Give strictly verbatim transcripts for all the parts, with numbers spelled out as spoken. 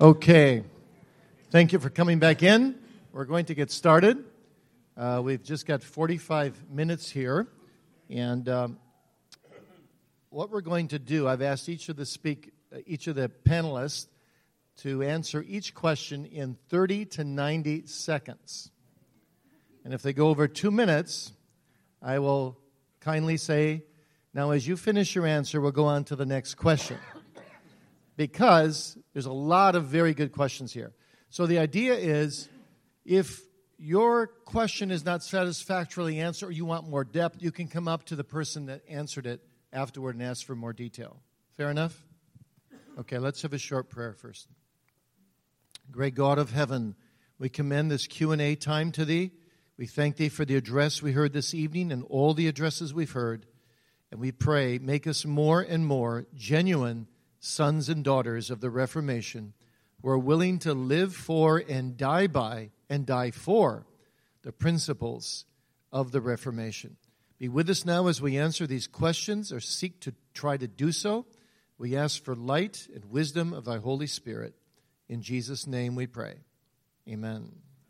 Okay. Thank you for coming back in. We're going to get started. Uh, we've just got forty-five minutes here. And um, what we're going to do, I've asked each of the speak, uh, each of the panelists to answer each question in thirty to ninety seconds. And if they go over two minutes, I will kindly say, now as you finish your answer, we'll go on to the next question. Because there's a lot of very good questions here. So the idea is, if your question is not satisfactorily answered or you want more depth, you can come up to the person that answered it afterward and ask for more detail. Fair enough? Okay, let's have a short prayer first. Great God of heaven, we commend this Q and A time to Thee. We thank Thee for the address we heard this evening and all the addresses we've heard. And we pray, make us more and more genuine sons and daughters of the Reformation who are willing to live for and die by and die for the principles of the Reformation. Be with us now as we answer these questions or seek to try to do so. We ask for light and wisdom of Thy Holy Spirit. In Jesus' name we pray. Amen.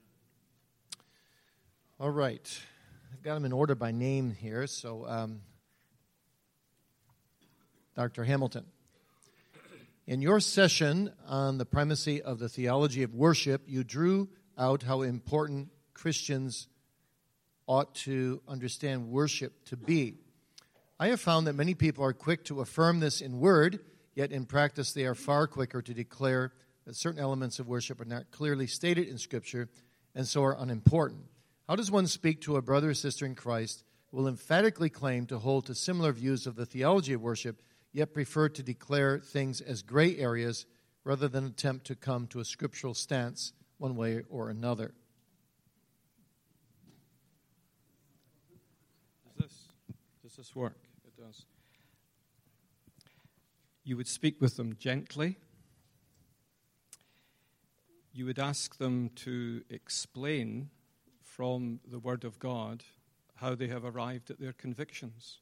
All right. I've got them in order by name here. So, um, Doctor Hamilton. In your session on the primacy of the theology of worship, you drew out how important Christians ought to understand worship to be. I have found that many people are quick to affirm this in word, yet in practice they are far quicker to declare that certain elements of worship are not clearly stated in Scripture and so are unimportant. How does one speak to a brother or sister in Christ who will emphatically claim to hold to similar views of the theology of worship, yet prefer to declare things as gray areas rather than attempt to come to a scriptural stance one way or another? Does this, does this work? It does. You would speak with them gently. You would ask them to explain from the Word of God how they have arrived at their convictions.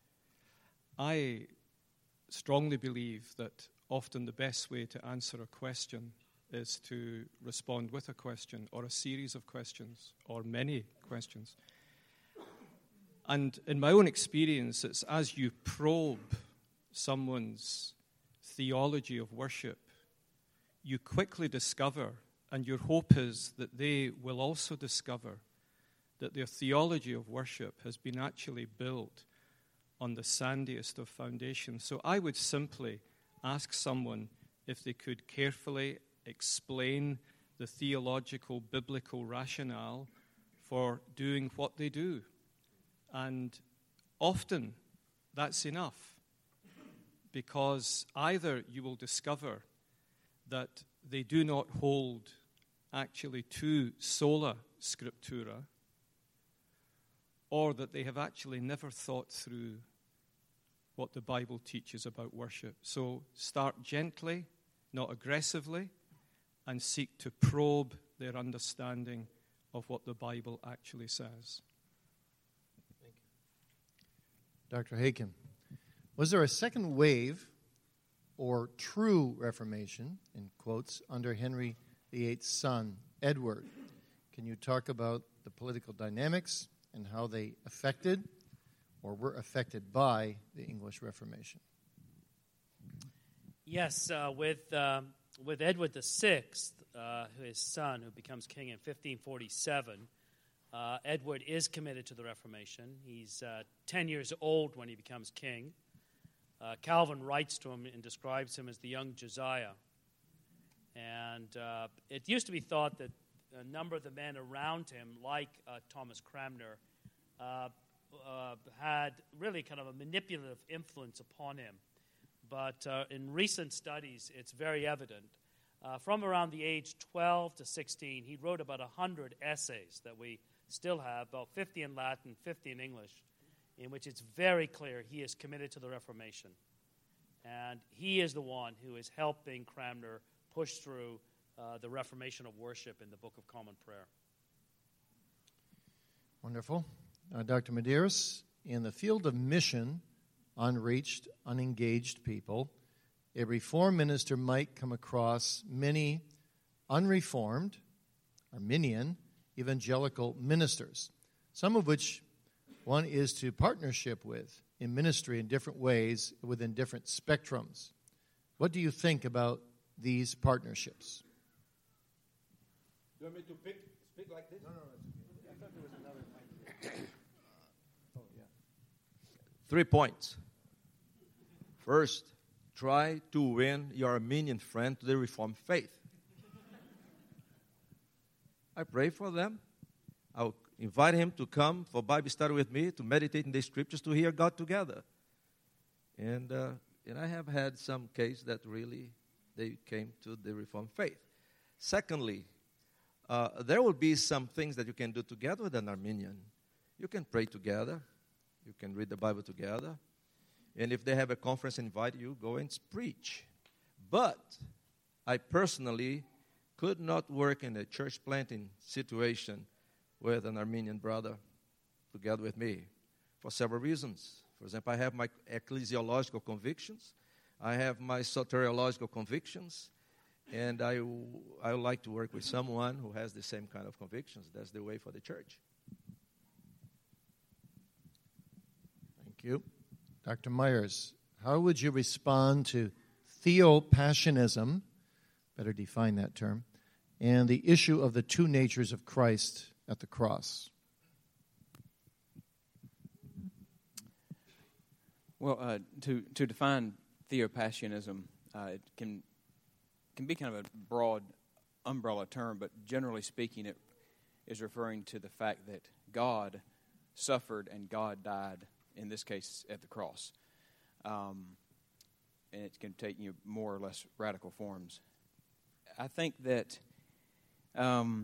I strongly believe that often the best way to answer a question is to respond with a question or a series of questions or many questions. And in my own experience, it's as you probe someone's theology of worship, you quickly discover, and your hope is that they will also discover, that their theology of worship has been actually built on the sandiest of foundations. So I would simply ask someone if they could carefully explain the theological, biblical rationale for doing what they do. And often that's enough, because either you will discover that they do not hold actually to sola scriptura, or that they have actually never thought through what the Bible teaches about worship. So start gently, not aggressively, and seek to probe their understanding of what the Bible actually says. Thank you. Doctor Haken, was there a second wave or true Reformation, in quotes, under Henry the Eighth's son, Edward? Can you talk about the political dynamics and how they affected or were affected by the English Reformation? Yes, uh, with uh, with Edward the Sixth, uh, his son, who becomes king in fifteen forty-seven, uh, Edward is committed to the Reformation. He's uh, ten years old when he becomes king. Uh, Calvin writes to him and describes him as the young Josiah. And uh, it used to be thought that a number of the men around him, like uh, Thomas Cranmer, uh, uh, had really kind of a manipulative influence upon him. But uh, in recent studies, it's very evident. Uh, from around the age twelve to sixteen, he wrote about one hundred essays that we still have, about fifty in Latin, fifty in English, in which it's very clear he is committed to the Reformation. And he is the one who is helping Cranmer push through uh, the Reformation of worship in the Book of Common Prayer. Wonderful. Uh, Doctor Medeiros, in the field of mission, unreached, unengaged people, a Reformed minister might come across many unreformed, Arminian, evangelical ministers, some of which one is to partnership with in ministry in different ways within different spectrums. What do you think about these partnerships? Do you want me to pick, speak like this? No, no, no. I thought there was another mic. Oh, yeah. Three points. First, try to win your Arminian friend to the Reformed faith. I pray for them. I'll invite him to come for Bible study with me, to meditate in the scriptures, to hear God together. And uh, and I have had some cases that really, they came to the Reformed faith. Secondly, uh, there will be some things that you can do together with an Arminian. You can pray together. You can read the Bible together. And if they have a conference, invite you, go and preach. But I personally could not work in a church planting situation with an Arminian brother together with me for several reasons. For example, I have my ecclesiological convictions. I have my soteriological convictions. And I, I would like to work with someone who has the same kind of convictions. That's the way for the church. Thank you. Doctor Myers, how would you respond to theopassionism, better define that term, and the issue of the two natures of Christ at the cross? Well, uh, to to define theopassionism, uh, it can can be kind of a broad umbrella term, but generally speaking, it is referring to the fact that God suffered and God died, in this case, at the cross. Um, and it can take you more or less radical forms. I think that um,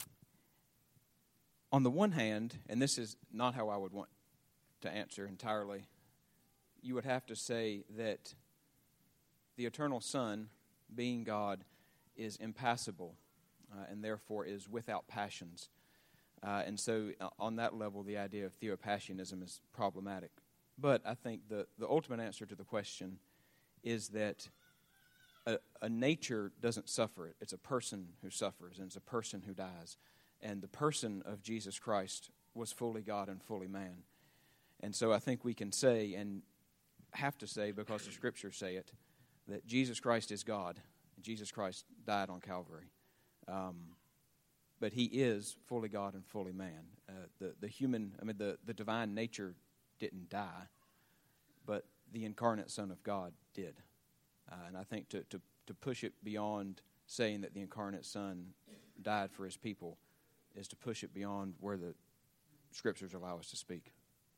on the one hand, and this is not how I would want to answer entirely, you would have to say that the eternal Son, being God, is impassible uh, and therefore is without passions. Uh, and so uh, on that level, the idea of theopassionism is problematic. But I think the, the ultimate answer to the question is that a, a nature doesn't suffer. It's a person who suffers, and it's a person who dies. And the person of Jesus Christ was fully God and fully man. And so I think we can say, and have to say because the Scriptures say it, that Jesus Christ is God. And Jesus Christ died on Calvary. Um, but he is fully God and fully man. Uh, the, the human, I mean, the, the divine nature didn't die, but the incarnate Son of God did. Uh, and I think to, to, to push it beyond saying that the incarnate Son died for his people is to push it beyond where the Scriptures allow us to speak.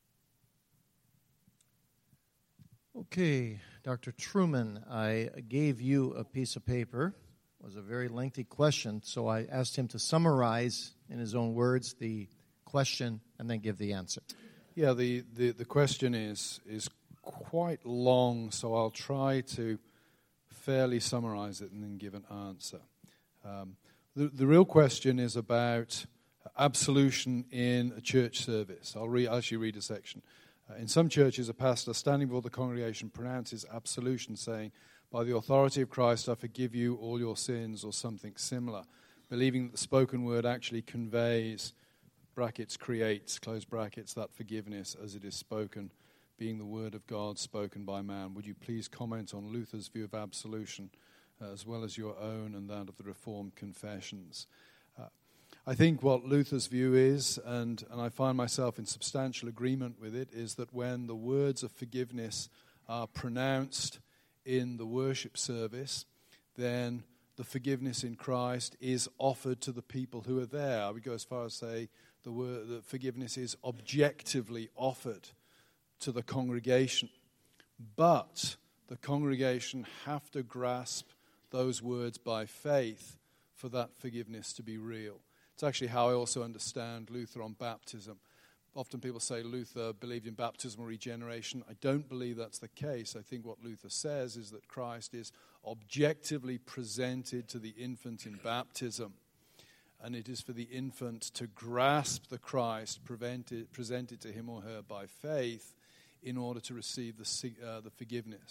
Okay, Doctor Truman, I gave you a piece of paper. It was a very lengthy question, so I asked him to summarize in his own words the question and then give the answer. Yeah, the, the, the question is is quite long, so I'll try to fairly summarize it and then give an answer. Um, the, the real question is about absolution in a church service. I'll, re- I'll actually read a section. Uh, in some churches, a pastor standing before the congregation pronounces absolution, saying, "By the authority of Christ, I forgive you all your sins," or something similar, believing that the spoken word actually conveys, brackets, creates, close brackets, that forgiveness as it is spoken, being the word of God spoken by man. Would you please comment on Luther's view of absolution, uh, as well as your own and that of the Reformed confessions? Uh, I think what Luther's view is, and, and I find myself in substantial agreement with it, is that when the words of forgiveness are pronounced in the worship service, then the forgiveness in Christ is offered to the people who are there. I would go as far as say the word that forgiveness is objectively offered to the congregation. But the congregation have to grasp those words by faith for that forgiveness to be real. It's actually how I also understand Luther on baptism. Often people say Luther believed in baptismal regeneration. I don't believe that's the case. I think what Luther says is that Christ is objectively presented to the infant in baptism. And it is for the infant to grasp the Christ presented, presented to him or her by faith in order to receive the, uh, the forgiveness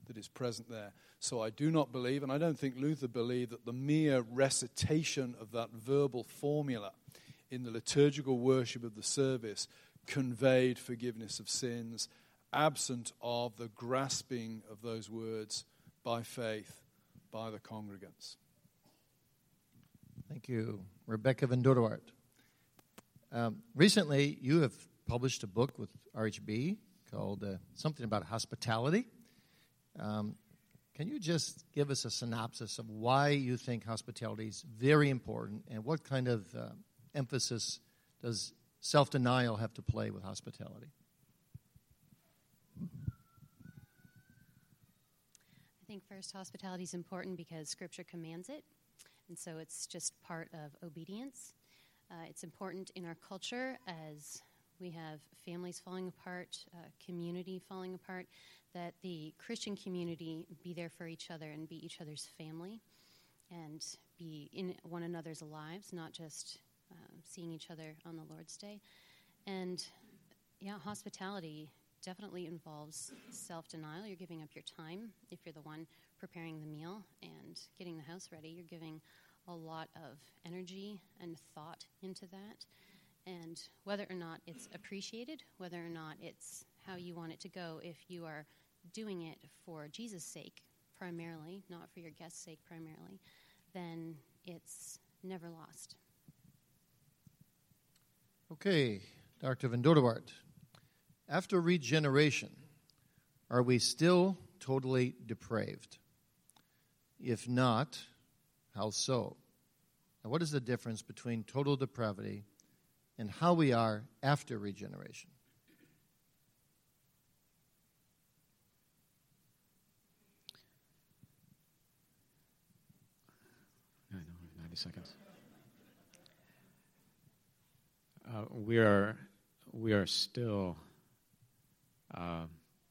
that is present there. So I do not believe, and I don't think Luther believed, that the mere recitation of that verbal formula in the liturgical worship of the service conveyed forgiveness of sins, absent of the grasping of those words by faith by the congregants. Thank you. Rebecca van Dordewart. Um, recently, you have published a book with R H B called uh, something about hospitality. Um, can you just give us a synopsis of why you think hospitality is very important, and what kind of uh, emphasis does self-denial have to play with hospitality? I think first, hospitality is important because Scripture commands it, and so it's just part of obedience. Uh, it's important in our culture as we have families falling apart, uh, community falling apart, that the Christian community be there for each other and be each other's family and be in one another's lives, not just uh, seeing each other on the Lord's Day. And, yeah, hospitality definitely involves self-denial. You're giving up your time if you're the one preparing the meal and getting the house ready. You're giving a lot of energy and thought into that. And whether or not it's appreciated, whether or not it's how you want it to go, if you are doing it for Jesus' sake primarily, not for your guest's sake primarily, then it's never lost. Okay, Doctor van Dordewart. After regeneration, are we still totally depraved? If not, how so? Now, what is the difference between total depravity and how we are after regeneration? I know, ninety seconds. Uh, we are, we are still uh,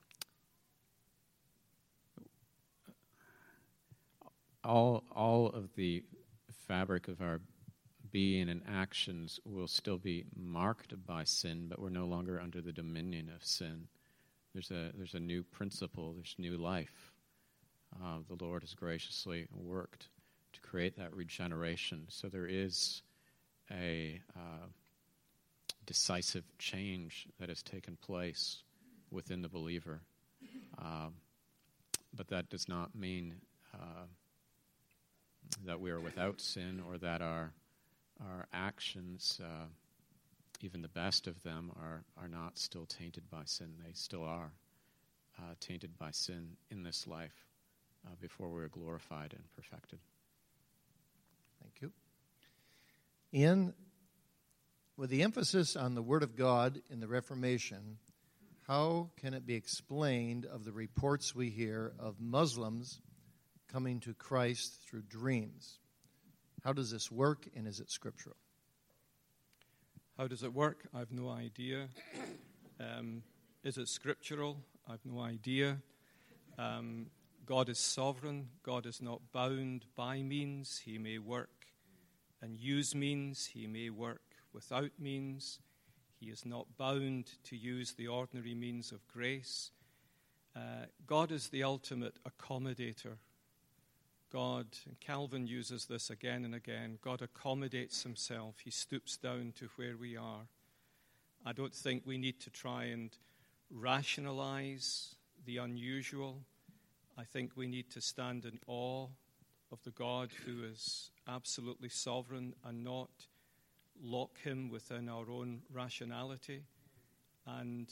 all all of the fabric of our being and actions will still be marked by sin, but we're no longer under the dominion of sin. There's a there's a new principle, there's new life. Uh, the Lord has graciously worked to create that regeneration. So there is a uh, decisive change that has taken place within the believer. Um, but that does not mean uh, that we are without sin, or that our our actions, uh, even the best of them, are, are not still tainted by sin. They still are uh, tainted by sin in this life uh, before we are glorified and perfected. Thank you. In, with the emphasis on the Word of God in the Reformation, how can it be explained of the reports we hear of Muslims coming to Christ through dreams? How does this work, and is it scriptural? How does it work? I've no idea. Um, is it scriptural? I've no idea. Um, God is sovereign. God is not bound by means. He may work and use means. He may work without means. He is not bound to use the ordinary means of grace. Uh, God is the ultimate accommodator. God, and Calvin uses this again and again, God accommodates himself. He stoops down to where we are. I don't think we need to try and rationalize the unusual. I think we need to stand in awe of the God who is absolutely sovereign and not lock him within our own rationality. And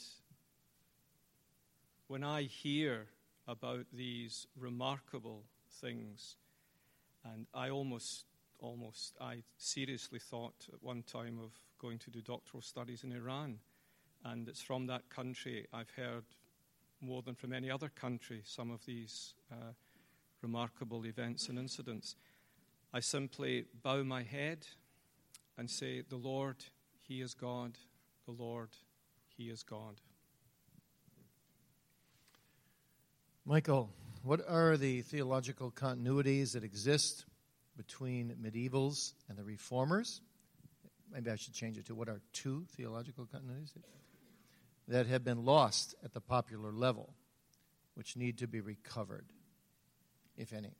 when I hear about these remarkable things, and I almost, almost, I seriously thought at one time of going to do doctoral studies in Iran, and it's from that country I've heard more than from any other country some of these uh, remarkable events and incidents. I simply bow my head and say, the Lord, He is God, the Lord, He is God. Michael, what are the theological continuities that exist between medievals and the reformers? Maybe I should change it to what are two theological continuities that have been lost at the popular level? which need to be recovered, if any?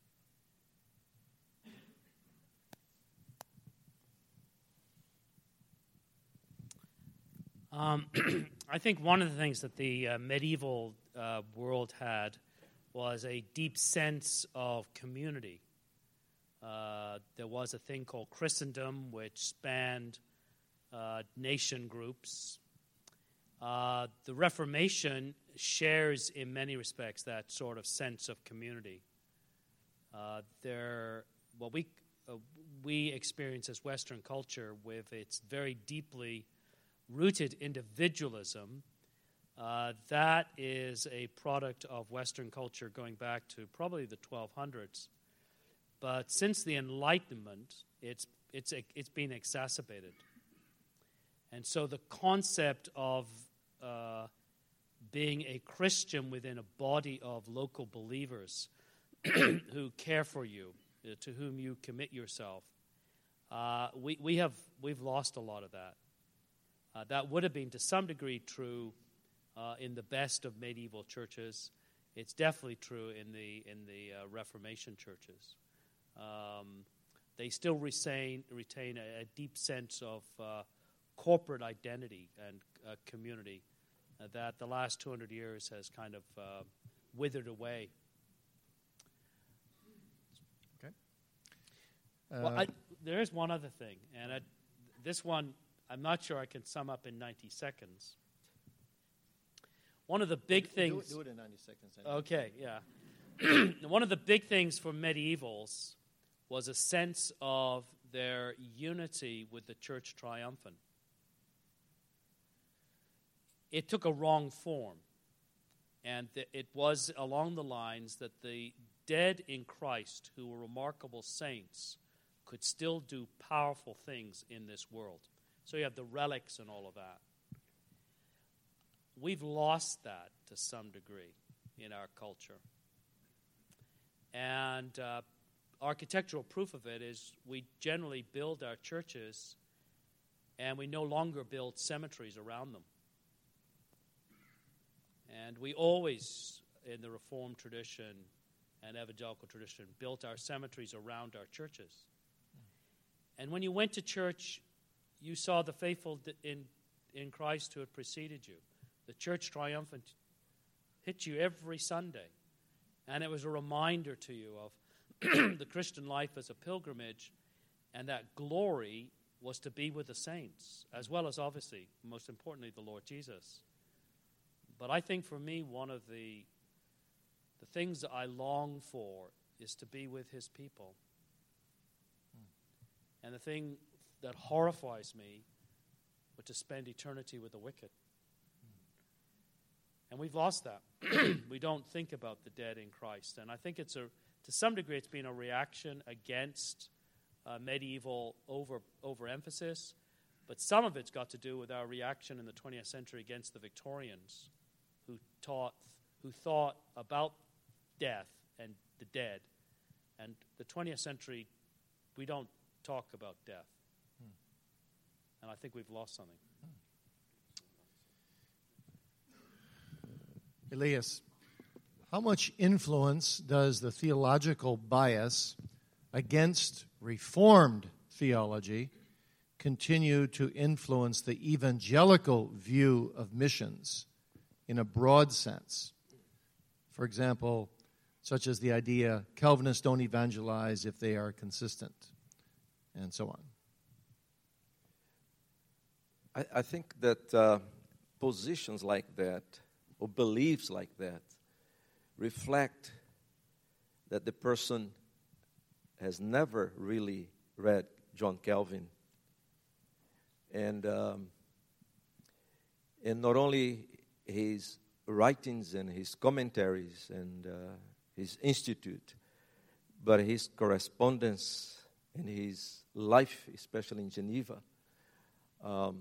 Um, I think one of the things that the uh, medieval uh, world had was a deep sense of community. Uh, there was a thing called Christendom, which spanned uh, nation groups. Uh, the Reformation shares, in many respects, that sort of sense of community. Uh, there, what we uh, we experience as Western culture, with its very deeply rooted individualism, uh, that is a product of Western culture going back to probably the twelve hundreds. But since the Enlightenment, it's it's it's been exacerbated, and so the concept of uh, being a Christian within a body of local believers who care for you, uh, to whom you commit yourself, uh, we we have we've lost a lot of that. Uh, that would have been, to some degree, true uh, in the best of medieval churches. It's definitely true in the in the uh, Reformation churches. Um, they still retain retain a, a deep sense of uh, corporate identity and uh, community uh, that the last two hundred years has kind of uh, withered away. Okay. Well, Uh, I, there is one other thing, and I, this one, I'm not sure I can sum up in ninety seconds. One of the big do, things... Do it, do it in ninety seconds. Anyway. Okay, yeah. One of the big things for medievals was a sense of their unity with the church triumphant. It took a wrong form, and th- it was along the lines that the dead in Christ, who were remarkable saints, could still do powerful things in this world. So you have the relics and all of that. We've lost that to some degree in our culture. And uh, architectural proof of it is we generally build our churches and we no longer build cemeteries around them. And we always, in the Reformed tradition and evangelical tradition, built our cemeteries around our churches. And when you went to church, you saw the faithful in, in Christ who had preceded you. The church triumphant hit you every Sunday. And it was a reminder to you of the Christian life as a pilgrimage, and that glory was to be with the saints, as well as, obviously, most importantly, the Lord Jesus. But I think for me, one of the, the things that I long for is to be with his people. Hmm. And the thing that horrifies me was to spend eternity with the wicked. And we've lost that. We don't think about the dead in Christ. And I think it's a, to some degree, it's been a reaction against uh, medieval over overemphasis. But some of it's got to do with our reaction in the twentieth century against the Victorians, who taught, who thought about death and the dead. And the twentieth century, we don't talk about death. Hmm. And I think we've lost something. Elias, how much influence does the theological bias against Reformed theology continue to influence the evangelical view of missions in a broad sense? For example, such as the idea Calvinists don't evangelize if they are consistent, and so on. I, I think that uh, positions like that, or beliefs like that, reflect that the person has never really read John Calvin. And, um, and not only his writings and his commentaries and uh, his institute, but his correspondence and his life, especially in Geneva. Um,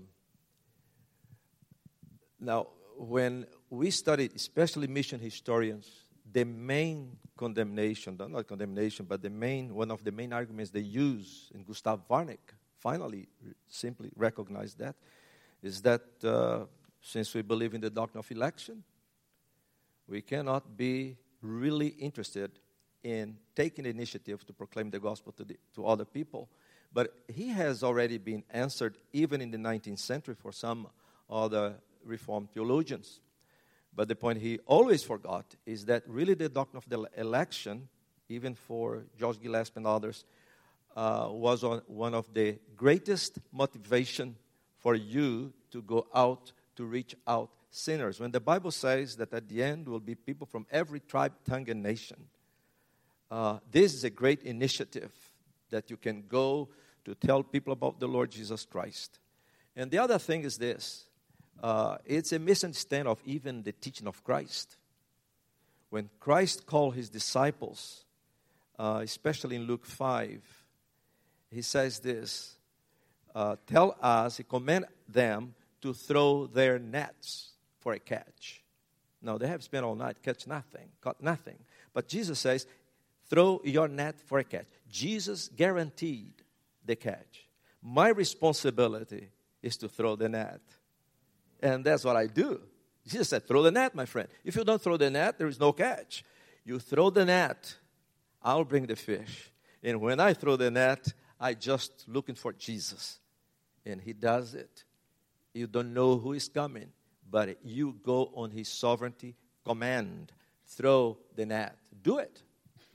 now, when we studied, especially mission historians, the main condemnation, not condemnation, but the main, one of the main arguments they use, and Gustav Warneck finally simply recognized that, is that uh, since we believe in the doctrine of election, we cannot be really interested in taking the initiative to proclaim the gospel to, the, to other people. But he has already been answered even in the nineteenth century for some other Reformed theologians. But the point he always forgot is that really the doctrine of the election, even for George Gillespie and others, uh, was on one of the greatest motivation for you to go out to reach out sinners. When the Bible says that at the end will be people from every tribe, tongue, and nation, uh, this is a great initiative that you can go to tell people about the Lord Jesus Christ. And the other thing is this. Uh, it's a misunderstanding of even the teaching of Christ. When Christ called his disciples, uh, especially in Luke five, he says this, uh, tell us, he command them to throw their nets for a catch. Now, they have spent all night, catch nothing, caught nothing. But Jesus says, throw your net for a catch. Jesus guaranteed the catch. My responsibility is to throw the net. And that's what I do. Jesus said, throw the net, my friend. If you don't throw the net, there is no catch. You throw the net, I'll bring the fish. And when I throw the net, I just looking for Jesus. And he does it. You don't know who is coming, but you go on his sovereignty command. Throw the net. Do it.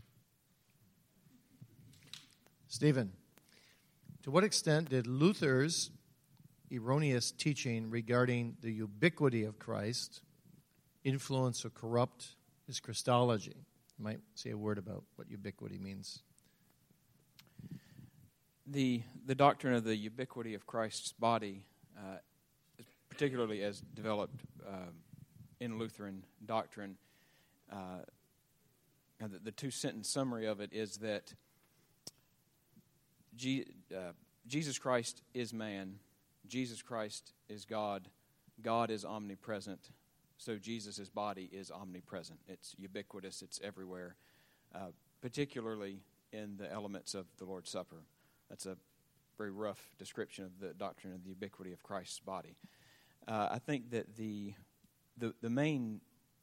Stephen, to what extent did Luther's erroneous teaching regarding the ubiquity of Christ influence or corrupt his Christology? You might say a word about what ubiquity means. The the doctrine of the ubiquity of Christ's body, uh, particularly as developed uh, in Lutheran doctrine, uh, the, the two-sentence summary of it is that G, uh, Jesus Christ is man, Jesus Christ is God, God is omnipresent, so Jesus' body is omnipresent. It's ubiquitous, it's everywhere, uh, particularly in the elements of the Lord's Supper. That's a very rough description of the doctrine of the ubiquity of Christ's body. Uh, I think that the the, the main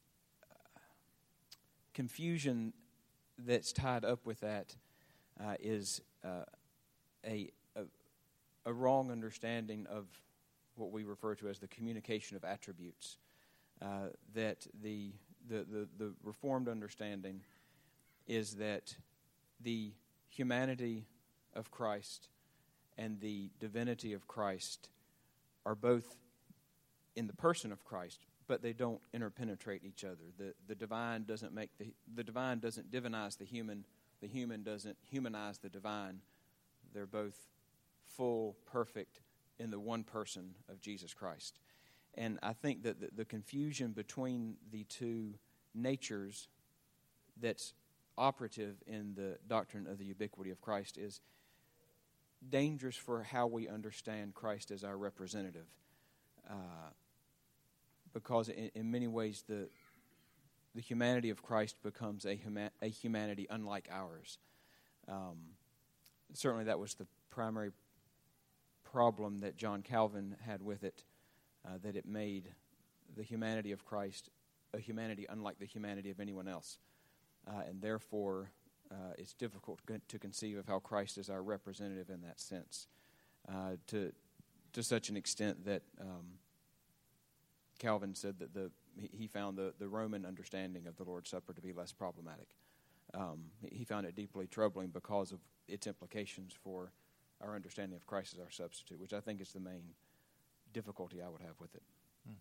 confusion that's tied up with that uh, is uh, a, a a wrong understanding of what we refer to as the communication of attributes. Uh, that the, the the the Reformed understanding is that the humanity of Christ and the divinity of Christ are both in the person of Christ, but they don't interpenetrate each other. The the divine doesn't make the the divine doesn't divinize the human. The human doesn't humanize the divine. They're both full, perfect in the one person of Jesus Christ. And I think that the, the confusion between the two natures that's operative in the doctrine of the ubiquity of Christ is dangerous for how we understand Christ as our representative. Uh, because in, in many ways the the humanity of Christ becomes a, huma- a humanity unlike ours. Um, certainly that was the primary problem that John Calvin had with it, uh, that it made the humanity of Christ a humanity unlike the humanity of anyone else. Uh, and therefore, uh, it's difficult to conceive of how Christ is our representative in that sense, uh, to to such an extent that um, Calvin said that the he found the, the Roman understanding of the Lord's Supper to be less problematic. Um, he found it deeply troubling because of its implications for our understanding of Christ as our substitute, which I think is the main difficulty I would have with it. Hmm.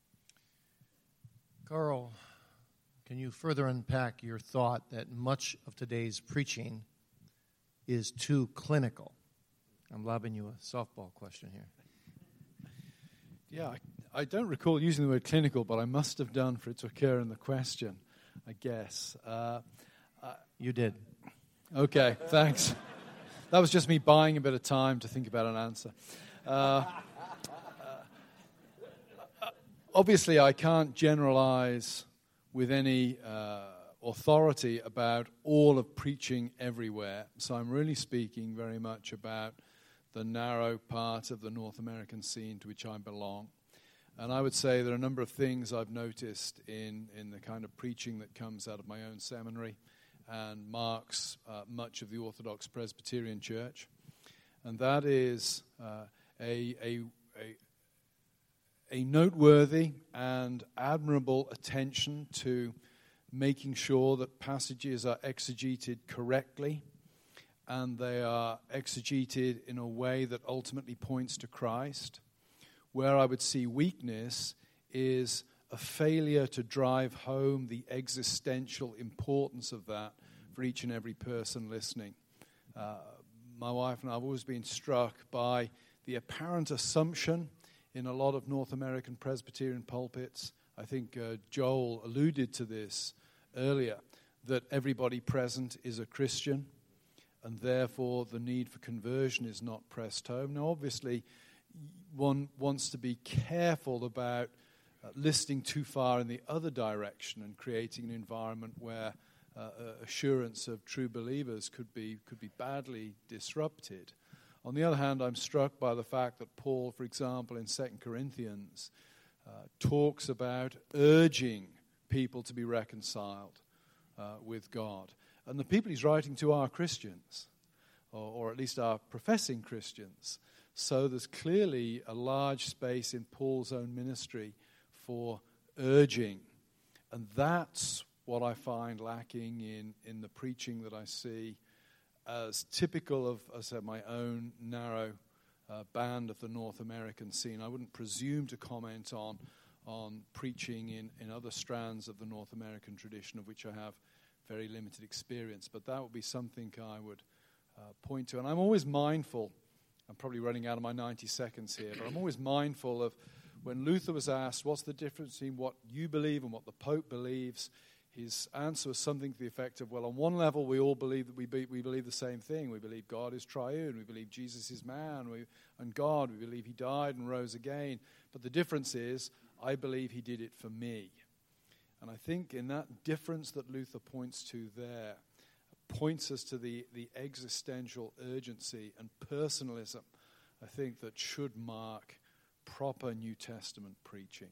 Carl, can you further unpack your thought that much of today's preaching is too clinical? I'm lobbing you a softball question here. Yeah, I, I don't recall using the word clinical, but I must have done for it to occur in the question, I guess. Uh, uh, you did. Okay, thanks. That was just me buying a bit of time to think about an answer. Uh, uh, obviously, I can't generalize with any uh, authority about all of preaching everywhere. So I'm really speaking very much about the narrow part of the North American scene to which I belong. And I would say there are a number of things I've noticed in, in the kind of preaching that comes out of my own seminary and marks uh, much of the Orthodox Presbyterian Church. And that is uh, a, a, a, a noteworthy and admirable attention to making sure that passages are exegeted correctly and they are exegeted in a way that ultimately points to Christ. Where I would see weakness is a failure to drive home the existential importance of that for each and every person listening. Uh, my wife and I have always been struck by the apparent assumption in a lot of North American Presbyterian pulpits. I think uh, Joel alluded to this earlier, that everybody present is a Christian, and therefore the need for conversion is not pressed home. Now, obviously, one wants to be careful about uh, listing too far in the other direction and creating an environment where uh, uh, assurance of true believers could be could be badly disrupted. On the other hand, I'm struck by the fact that Paul, for example, in Second Corinthians, uh, talks about urging people to be reconciled uh, with God. And the people he's writing to are Christians, or, or at least are professing Christians. So there's clearly a large space in Paul's own ministry for urging. And that's what I find lacking in, in the preaching that I see as typical of, as I said, my own narrow uh, band of the North American scene. I wouldn't presume to comment on, on preaching in, in other strands of the North American tradition, of which I have very limited experience. But that would be something I would uh, point to. And I'm always mindful, I'm probably running out of my ninety seconds here, but I'm always mindful of when Luther was asked, what's the difference between what you believe and what the Pope believes? His answer was something to the effect of, well, on one level, we all believe that we be, we believe the same thing. We believe God is triune. We believe Jesus is man we, and God. We believe he died and rose again. But the difference is, I believe he did it for me. And I think in that difference that Luther points to there, points us to the, the existential urgency and personalism, I think, that should mark proper New Testament preaching.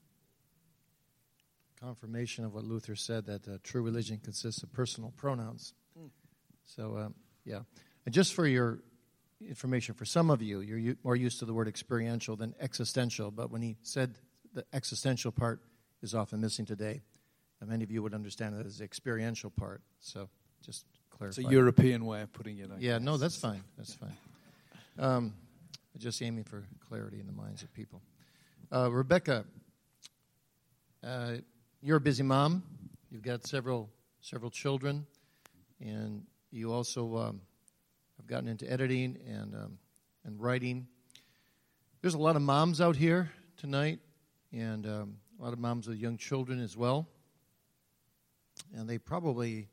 Confirmation of what Luther said, that uh, true religion consists of personal pronouns. Mm. So, uh, yeah. And just for your information, for some of you, you're u- more used to the word experiential than existential, but when he said the existential part is often missing today, and many of you would understand it as the experiential part. So, just clarify. It's a European way of putting it, I Yeah, guess. no, that's fine. That's fine. Um, just aiming for clarity in the minds of people. Uh, Rebecca, uh, you're a busy mom. You've got several several children, and you also um, have gotten into editing and um, and writing. There's a lot of moms out here tonight, and um, a lot of moms with young children as well. And they probably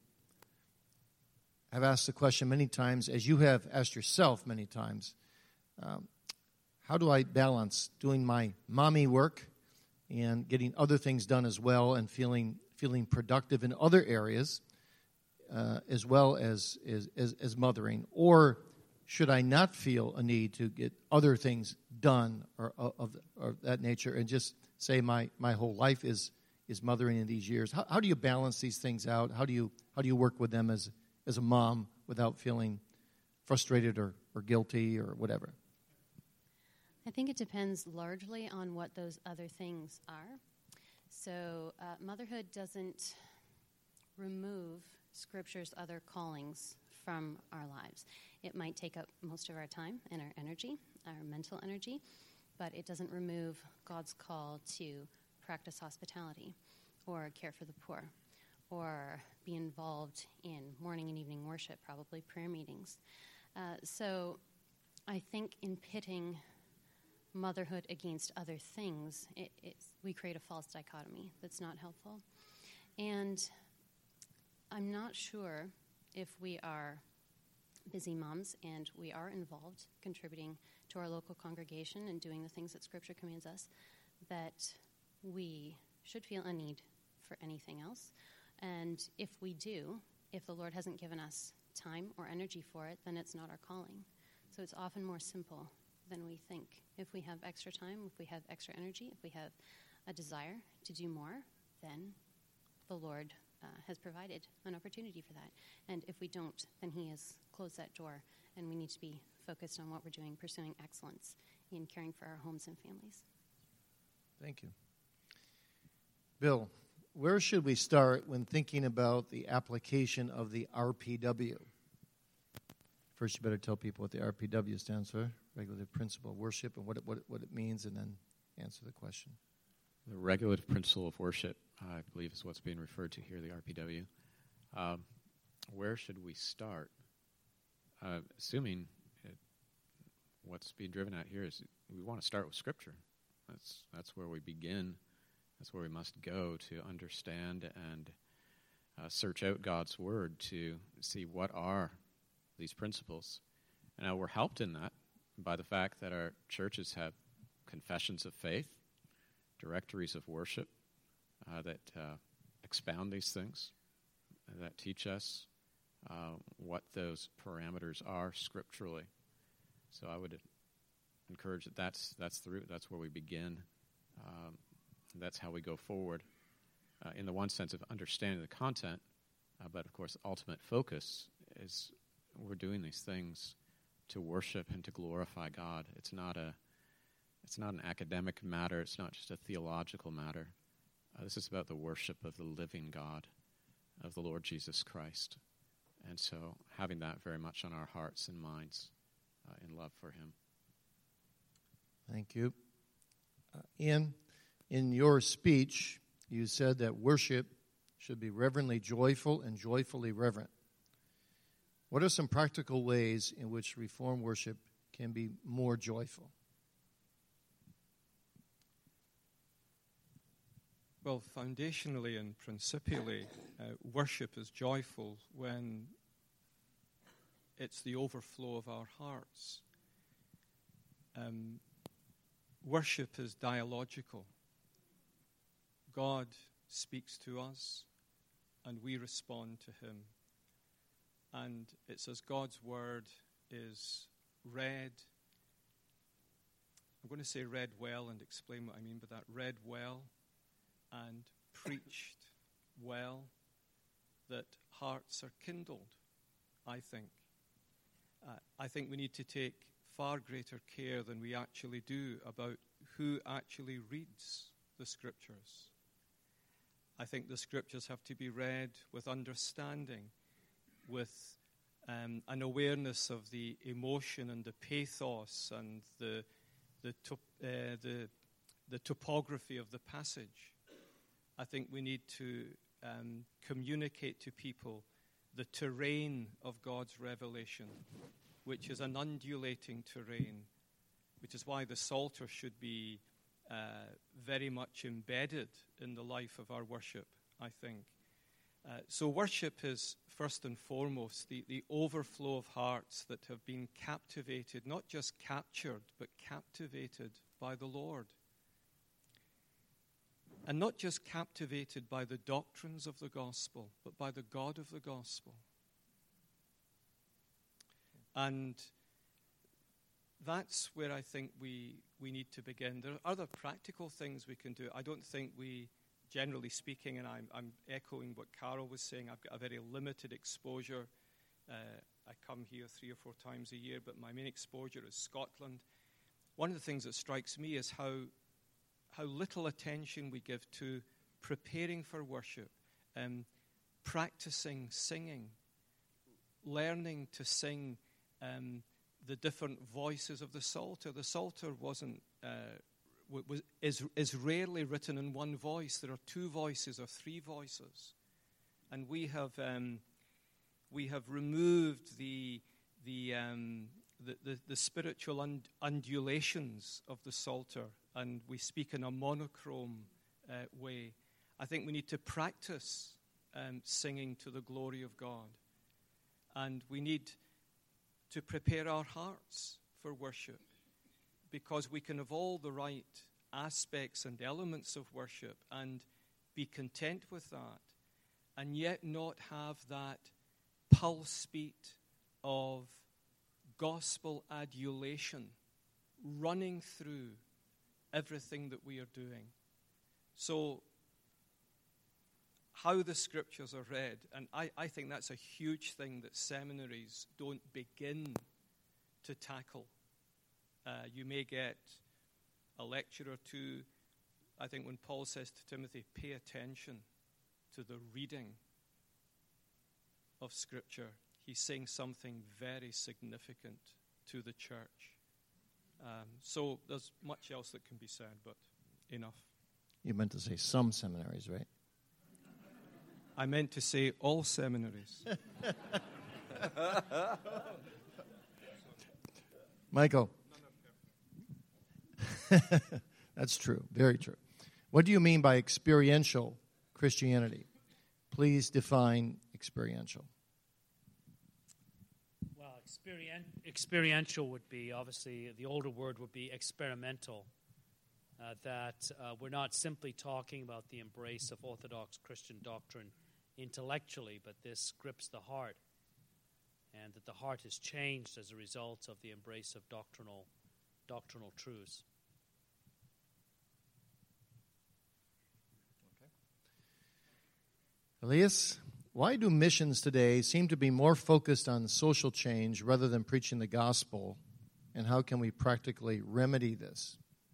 have asked the question many times, as you have asked yourself many times, um, how do I balance doing my mommy work and getting other things done as well, and feeling feeling productive in other areas, uh, as well as, as as as mothering? Or should I not feel a need to get other things done or of, of that nature, and just say my, my whole life is is mothering in these years? How, how do you balance these things out? How do you how do you work with them as as a mom without feeling frustrated or, or guilty or whatever? I think it depends largely on what those other things are. So uh, motherhood doesn't remove Scripture's other callings from our lives. It might take up most of our time and our energy, our mental energy, but it doesn't remove God's call to practice hospitality or care for the poor or be involved in morning and evening worship, probably prayer meetings. Uh, so I think in pitting motherhood against other things, it, it's, we create a false dichotomy that's not helpful. And I'm not sure if we are busy moms and we are involved contributing to our local congregation and doing the things that Scripture commands us, that we should feel a need for anything else. And if we do, if the Lord hasn't given us time or energy for it, then it's not our calling. So it's often more simple than we think. If we have extra time, if we have extra energy, if we have a desire to do more, then the Lord uh, has provided an opportunity for that. And if we don't, then he has closed that door, and we need to be focused on what we're doing, pursuing excellence in caring for our homes and families. Thank you. Bill, where should we start when thinking about the application of the R P W? First, you better tell people what the R P W stands for, Regulative Principle of Worship, and what it, what it, what it means, and then answer the question. The Regulative Principle of Worship, I believe, is what's being referred to here, the R P W. Um, where should we start? Uh, assuming it, what's being driven at here is we want to start with Scripture. That's that's where we begin. That's where we must go to understand and uh, search out God's Word to see what are these principles. And now we're helped in that by the fact that our churches have confessions of faith, directories of worship uh, that uh, expound these things, that teach us uh, what those parameters are scripturally. So I would encourage that that's, that's the root, that's where we begin. Um, that's how we go forward uh, in the one sense of understanding the content, uh, but of course ultimate focus is we're doing these things to worship and to glorify God. It's not a It's not an academic matter. It's not just a theological matter. Uh, this is about the worship of the living God, of the Lord Jesus Christ. And so having that very much on our hearts and minds uh, in love for him. Thank you. Uh, Ian, in your speech, you said that worship should be reverently joyful and joyfully reverent. What are some practical ways in which Reformed worship can be more joyful? Well, foundationally and principially, uh, worship is joyful when it's the overflow of our hearts. Um, worship is dialogical. God speaks to us, and we respond to him. And it's as God's word is read. I'm going to say read well and explain what I mean by that. Read well and preached well, that hearts are kindled, I think. Uh, I think we need to take far greater care than we actually do about who actually reads the Scriptures. I think the Scriptures have to be read with understanding, with um, an awareness of the emotion and the pathos and the the, top, uh, the the topography of the passage. I think we need to um, communicate to people the terrain of God's revelation, which is an undulating terrain, which is why the Psalter should be uh, very much embedded in the life of our worship, I think. Uh, so worship is, first and foremost, the, the overflow of hearts that have been captivated, not just captured, but captivated by the Lord. And not just captivated by the doctrines of the gospel, but by the God of the gospel. And that's where I think we, we need to begin. There are other practical things we can do. I don't think we, generally speaking, and I'm, I'm echoing what Carol was saying, I've got a very limited exposure. Uh, I come here three or four times a year, but my main exposure is Scotland. One of the things that strikes me is how how little attention we give to preparing for worship, um, practicing singing, learning to sing um, the different voices of the Psalter. The Psalter wasn't uh, w- was is is rarely written in one voice. There are two voices or three voices, and we have um, we have removed the the um, the, the, the spiritual und- undulations of the Psalter, and we speak in a monochrome uh, way. I think we need to practice um, singing to the glory of God. And we need to prepare our hearts for worship, because we can have all the right aspects and elements of worship and be content with that, and yet not have that pulse beat of gospel adulation running through everything that we are doing. So, how the scriptures are read, and I, I think that's a huge thing that seminaries don't begin to tackle. Uh, you may get a lecture or two. I think when Paul says to Timothy, pay attention to the reading of Scripture, he's saying something very significant to the church. Um, so there's much else that can be said, but enough. You meant to say some seminaries, right? I meant to say all seminaries. Michael. That's true, very true. What do you mean by experiential Christianity? Please define experiential. Well, experien- experiential would be, obviously, the older word would be experimental. Uh, that uh, we're not simply talking about the embrace of Orthodox Christian doctrine intellectually, but this grips the heart, and that the heart has changed as a result of the embrace of doctrinal doctrinal truths. Elias, why do missions today seem to be more focused on social change rather than preaching the gospel, and how can we practically remedy this?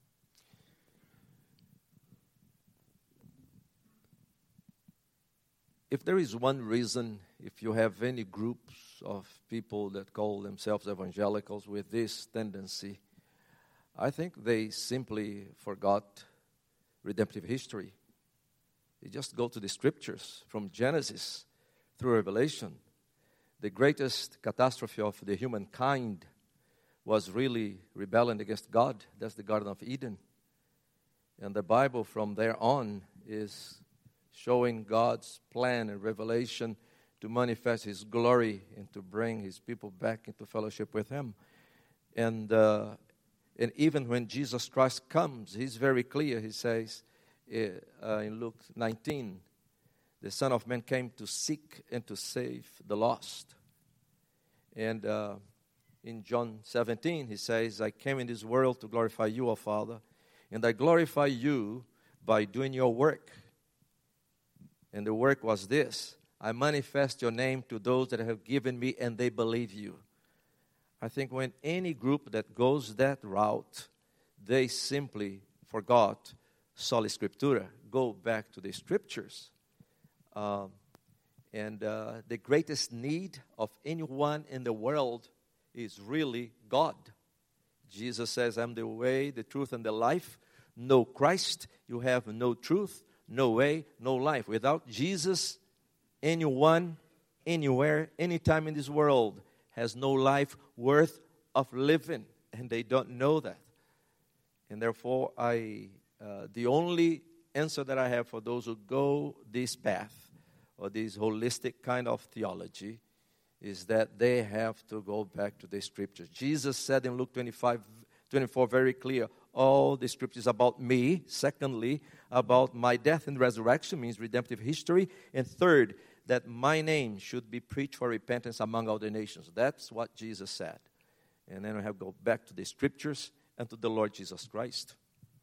If there is one reason, if you have any groups of people that call themselves evangelicals with this tendency, I think they simply forgot redemptive history. They just go to the scriptures from Genesis through Revelation. The greatest catastrophe of the humankind was really rebellion against God. That's the Garden of Eden. And the Bible from there on is showing God's plan and revelation to manifest His glory and to bring His people back into fellowship with Him. And uh, and even when Jesus Christ comes, He's very clear. He says uh, in Luke nineteen, the Son of Man came to seek and to save the lost. And uh, in John seventeen, He says, I came in this world to glorify you, O Father, and I glorify you by doing your work. And the work was this: I manifest your name to those that have given me, and they believe you. I think when any group that goes that route, they simply forgot sola scriptura, go back to the scriptures. Um, and uh, the greatest need of anyone in the world is really God. Jesus says, I'm the way, the truth, and the life. No Christ, you have no truth, no way, no life. Without Jesus, anyone, anywhere, anytime in this world has no life worth of living, and they don't know that. And therefore, I, uh, the only answer that I have for those who go this path, or this holistic kind of theology, is that they have to go back to the scriptures. Jesus said in Luke twenty-five, twenty-four very clear, all the scriptures about me. Secondly, about my death and resurrection, means redemptive history. And third, that my name should be preached for repentance among all the nations. That's what Jesus said. And then we have to go back to the scriptures and to the Lord Jesus Christ.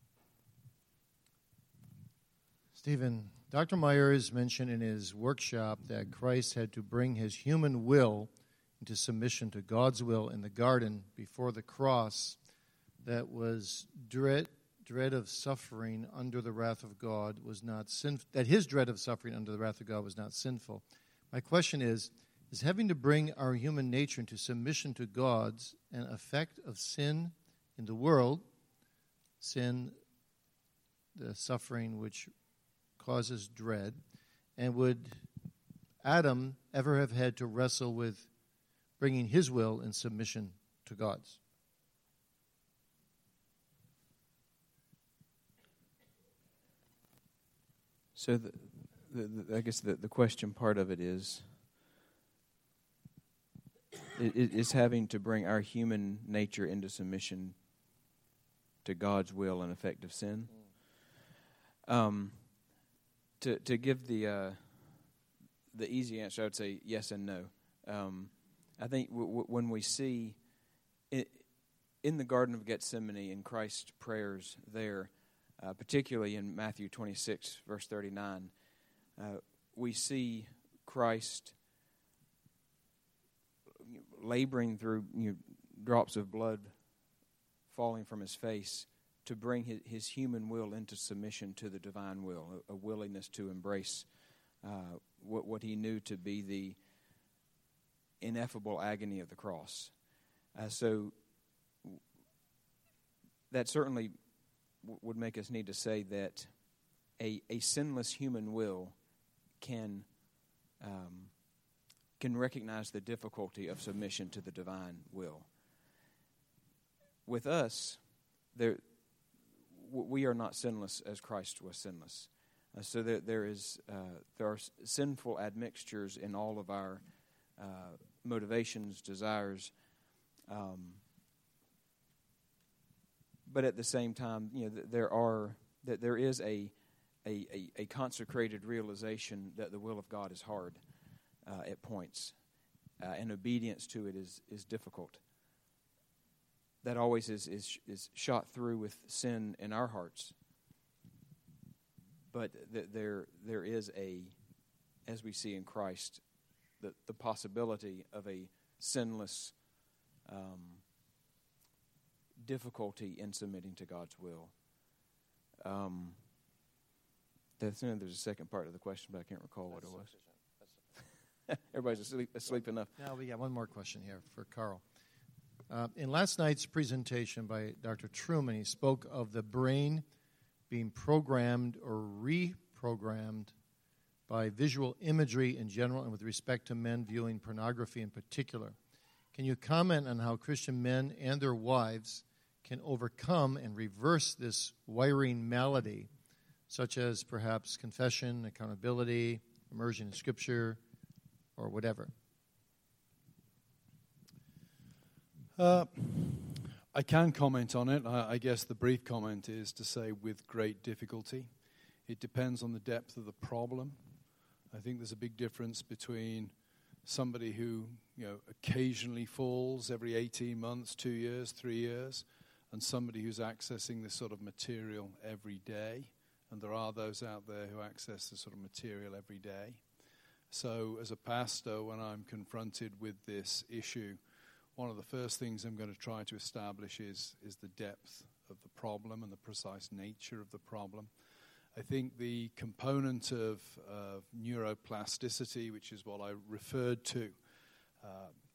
Stephen, Doctor Myers mentioned in his workshop that Christ had to bring his human will into submission to God's will in the garden before the cross. That was dread, dread of suffering under the wrath of God was not sinful. That his dread of suffering under the wrath of God was not sinful. My question is, is having to bring our human nature into submission to God's an effect of sin in the world, sin, the suffering which causes dread, and would Adam ever have had to wrestle with bringing his will in submission to God's? So the, the, the, I guess the, the question part of it is, is having to bring our human nature into submission to God's will and effect of sin. Um, to to give the uh, the easy answer, I would say yes and no. Um, I think w- w- when we see it, in the Garden of Gethsemane, in Christ's prayers there, uh, particularly in Matthew twenty-six, verse thirty-nine, uh, we see Christ laboring through you know, drops of blood falling from his face to bring his, his human will into submission to the divine will, a, a willingness to embrace uh, what, what he knew to be the ineffable agony of the cross. Uh, so that certainly w- would make us need to say that a, a sinless human will can um, can recognize the difficulty of submission to the divine will. With us, there w- we are not sinless as Christ was sinless. Uh, so there, there is uh, there are sinful admixtures in all of our uh, motivations, desires. Um, but at the same time, you know, th- there are that there is a, a a a consecrated realization that the will of God is hard uh, at points, uh, and obedience to it is is difficult. That always is is is shot through with sin in our hearts. But th- there there is a, as we see in Christ, the the possibility of a sinless um, difficulty in submitting to God's will. Um, that's, there's a second part of the question, but I can't recall what it was. Everybody's asleep, asleep enough. Now we got one more question here for Carl. Uh, in last night's presentation by Doctor Truman, he spoke of the brain being programmed or reprogrammed by visual imagery in general and with respect to men viewing pornography in particular. Can you comment on how Christian men and their wives can overcome and reverse this wiring malady, such as perhaps confession, accountability, immersion in Scripture, or whatever? Uh, I can comment on it. I, I guess the brief comment is to say with great difficulty. It depends on the depth of the problem. I think there's a big difference between somebody who, you know, occasionally falls every eighteen months, two years, three years, and somebody who's accessing this sort of material every day. And there are those out there who access this sort of material every day. So as a pastor, when I'm confronted with this issue, one of the first things I'm going to try to establish is, is the depth of the problem and the precise nature of the problem. I think the component of, of neuroplasticity, which is what I referred to, uh,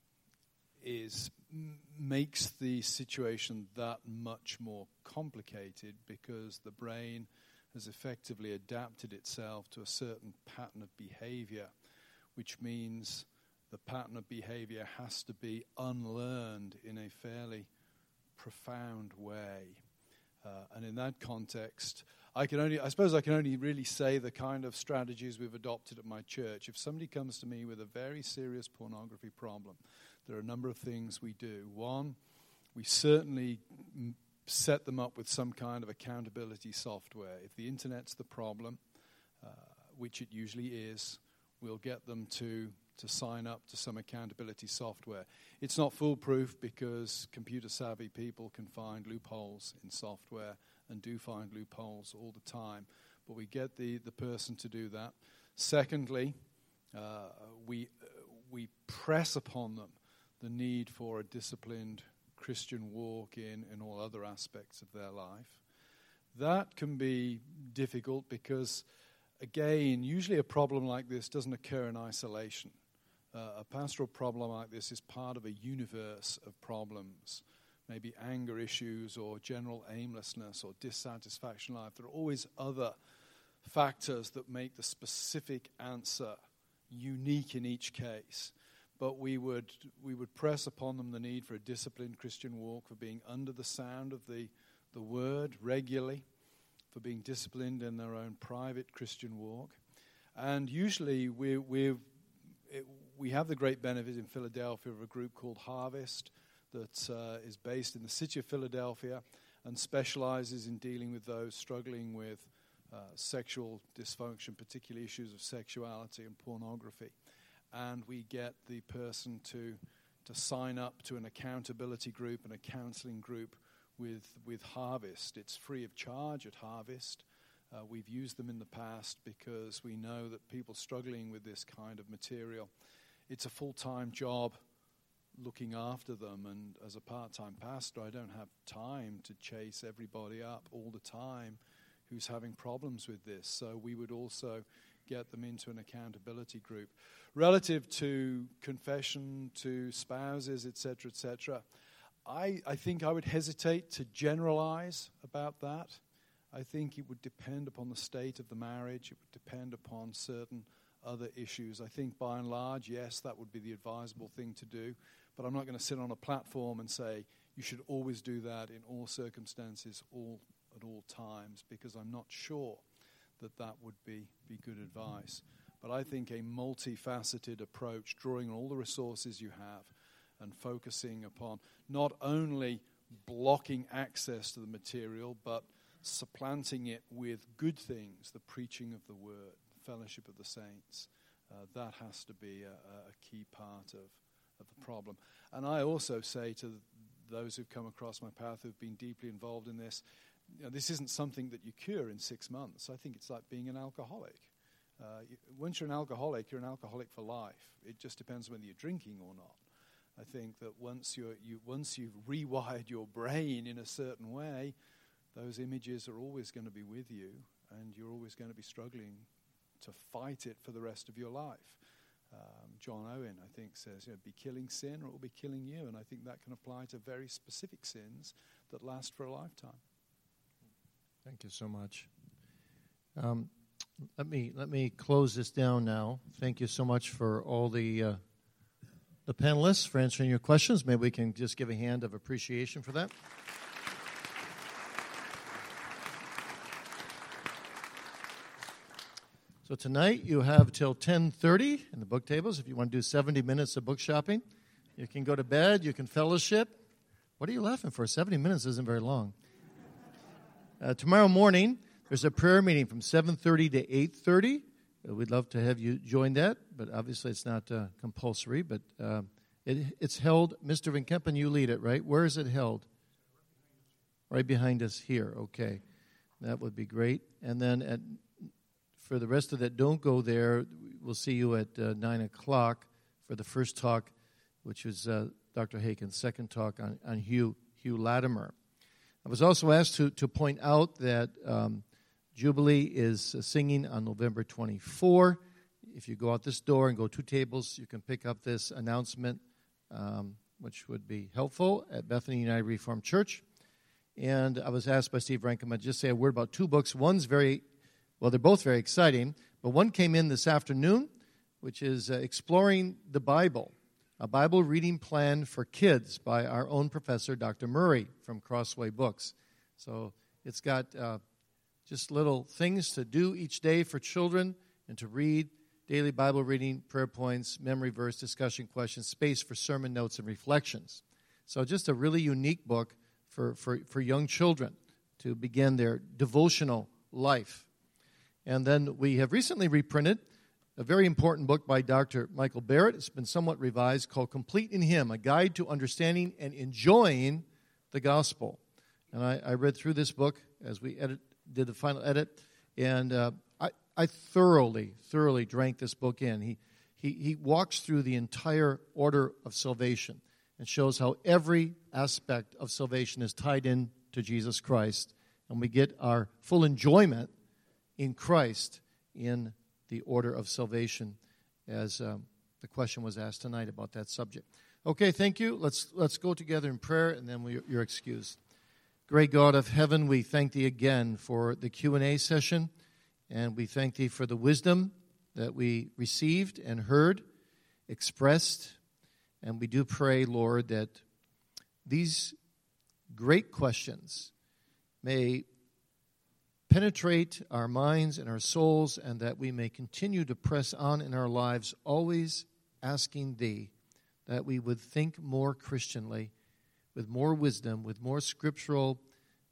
is m- makes the situation that much more complicated because the brain has effectively adapted itself to a certain pattern of behavior, which means the pattern of behavior has to be unlearned in a fairly profound way. Uh, and in that context, I can only, I suppose I can only really say the kind of strategies we've adopted at my church. If somebody comes to me with a very serious pornography problem, there are a number of things we do. One, we certainly m- set them up with some kind of accountability software. If the internet's the problem, uh, which it usually is, we'll get them to to sign up to some accountability software. It's not foolproof because computer-savvy people can find loopholes in software and do find loopholes all the time. But we get the, the person to do that. Secondly, uh, we, uh, we press upon them the need for a disciplined Christian walk in, in all other aspects of their life. That can be difficult because, again, usually a problem like this doesn't occur in isolation. Uh, a pastoral problem like this is part of a universe of problems, maybe anger issues or general aimlessness or dissatisfaction in life. There are always other factors that make the specific answer unique in each case. But we would we would press upon them the need for a disciplined Christian walk, for being under the sound of the, the word regularly, for being disciplined in their own private Christian walk. And usually we we we have the great benefit in Philadelphia of a group called Harvest that uh, is based in the city of Philadelphia and specializes in dealing with those struggling with uh, sexual dysfunction, particularly issues of sexuality and pornography. And we get the person to to sign up to an accountability group and a counseling group with, with Harvest. It's free of charge at Harvest. Uh, we've used them in the past because we know that people struggling with this kind of material, it's a full-time job looking after them, and as a part-time pastor, I don't have time to chase everybody up all the time who's having problems with this. So we would also get them into an accountability group. Relative to confession, to spouses, et cetera, et cetera, I, I think I would hesitate to generalize about that. I think it would depend upon the state of the marriage. It would depend upon certain other issues. I think by and large, yes, that would be the advisable thing to do. But I'm not going to sit on a platform and say you should always do that in all circumstances, all at all times, because I'm not sure that that would be, be good advice. But I think a multifaceted approach, drawing on all the resources you have and focusing upon not only blocking access to the material, but supplanting it with good things, the preaching of the word, fellowship of the saints, uh, that has to be a, a key part of of the problem. And I also say to those who've come across my path who've been deeply involved in this, you know, this isn't something that you cure in six months. I think it's like being an alcoholic. Uh, you, once you're an alcoholic, you're an alcoholic for life. It just depends whether you're drinking or not. I think that once you're, you once you've rewired your brain in a certain way, those images are always going to be with you, and you're always going to be struggling to fight it for the rest of your life. Um, John Owen, I think, says, you know, be killing sin or it will be killing you. And I think that can apply to very specific sins that last for a lifetime. Thank you so much. Um, let me let me close this down now. Thank you so much for all the uh, the panelists for answering your questions. Maybe we can just give a hand of appreciation for that. So tonight you have till ten thirty in the book tables. If you want to do seventy minutes of book shopping, you can go to bed, you can fellowship. What are you laughing for? seventy minutes isn't very long. Uh, tomorrow morning, there's a prayer meeting from seven thirty to eight thirty. Uh, we'd love to have you join that, but obviously it's not uh, compulsory. But uh, it, it's held, Mister Van Kempen, you lead it, right? Where is it held? Right behind us here, okay. That would be great. And then at for the rest of that, don't go there. We'll see you at uh, nine o'clock for the first talk, which was uh, Doctor Haken's second talk on, on Hugh, Hugh Latimer. I was also asked to, to point out that um, Jubilee is uh, singing on November twenty-fourth. If you go out this door and go two tables, you can pick up this announcement, um, which would be helpful, at Bethany United Reformed Church. And I was asked by Steve Rankin to just say a word about two books. One's very Well, they're both very exciting, but one came in this afternoon, which is uh, Exploring the Bible, a Bible reading plan for kids by our own professor, Doctor Murray from Crossway Books. So it's got uh, just little things to do each day for children and to read, daily Bible reading, prayer points, memory verse, discussion questions, space for sermon notes and reflections. So just a really unique book for, for, for young children to begin their devotional life. And then we have recently reprinted a very important book by Doctor Michael Barrett. It's been somewhat revised, called Complete in Him, A Guide to Understanding and Enjoying the Gospel. And I, I read through this book as we edit, did the final edit, and uh, I, I thoroughly, thoroughly drank this book in. He, he, he walks through the entire order of salvation and shows how every aspect of salvation is tied in to Jesus Christ, and we get our full enjoyment in Christ in the order of salvation, as um, the question was asked tonight about that subject. Okay, thank you. Let's let's go together in prayer, and then we, you're excused. Great God of heaven, we thank Thee again for the Q and A session, and we thank Thee for the wisdom that we received and heard, expressed, and we do pray, Lord, that these great questions may penetrate our minds and our souls, and that we may continue to press on in our lives, always asking Thee that we would think more Christianly, with more wisdom, with more scriptural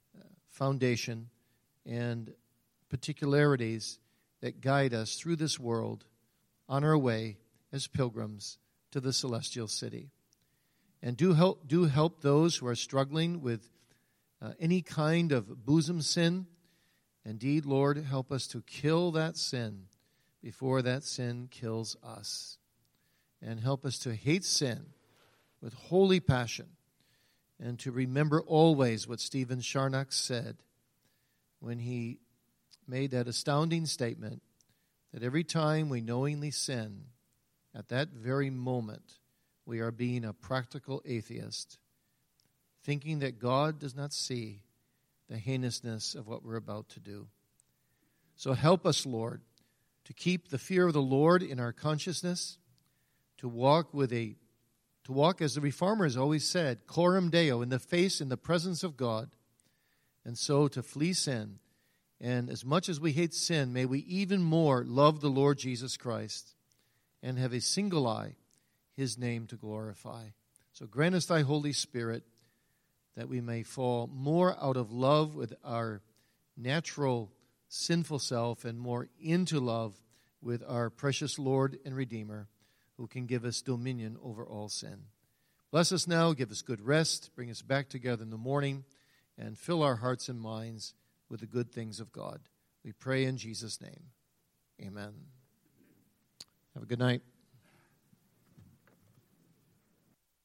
foundation and particularities that guide us through this world on our way as pilgrims to the celestial city. And do help, do help those who are struggling with uh, any kind of bosom sin. Indeed, Lord, help us to kill that sin before that sin kills us. And help us to hate sin with holy passion, and to remember always what Stephen Charnock said when he made that astounding statement that every time we knowingly sin, at that very moment, we are being a practical atheist, thinking that God does not see the heinousness of what we're about to do. So help us, Lord, to keep the fear of the Lord in our consciousness, to walk with a, to walk as the Reformer has always said, coram Deo, in the face, in the presence of God, and so to flee sin. And as much as we hate sin, may we even more love the Lord Jesus Christ and have a single eye, His name to glorify. So grant us thy Holy Spirit that we may fall more out of love with our natural sinful self and more into love with our precious Lord and Redeemer, who can give us dominion over all sin. Bless us now, give us good rest, bring us back together in the morning, and fill our hearts and minds with the good things of God. We pray in Jesus' name. Amen. Have a good night.